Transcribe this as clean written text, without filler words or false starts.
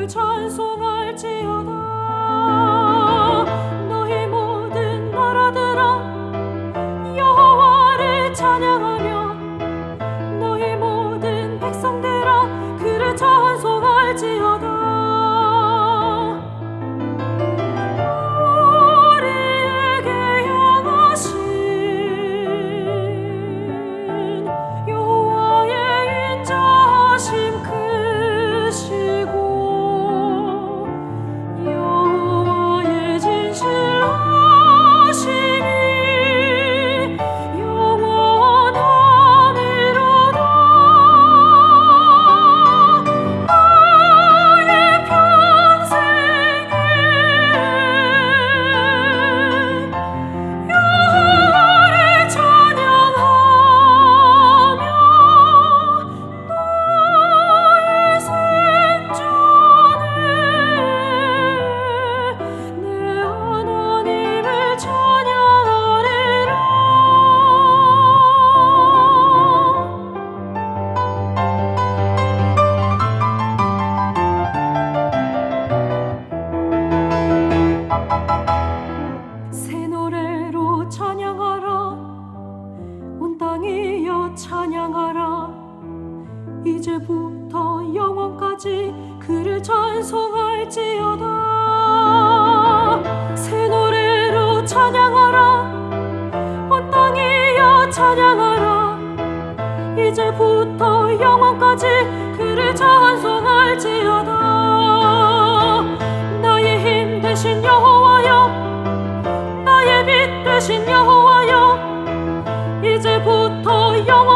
그를 찬송할지어다. 너희 모든 나라들아 여호와를 찬양하며 너희 모든 백성들아 그를 찬송할지어다. 새 노래로 찬양하라. 온 땅이여 찬양하라. 이제부터 영원까지 그를 찬송할지어다. 새 노래로 찬양하라. 온 땅이여 찬양하라. 이제부터 영원까지 그를 찬송할지어다. 나의 힘 되신 여호와여, 나의 빛 되신 여호와여, 이제부터 영원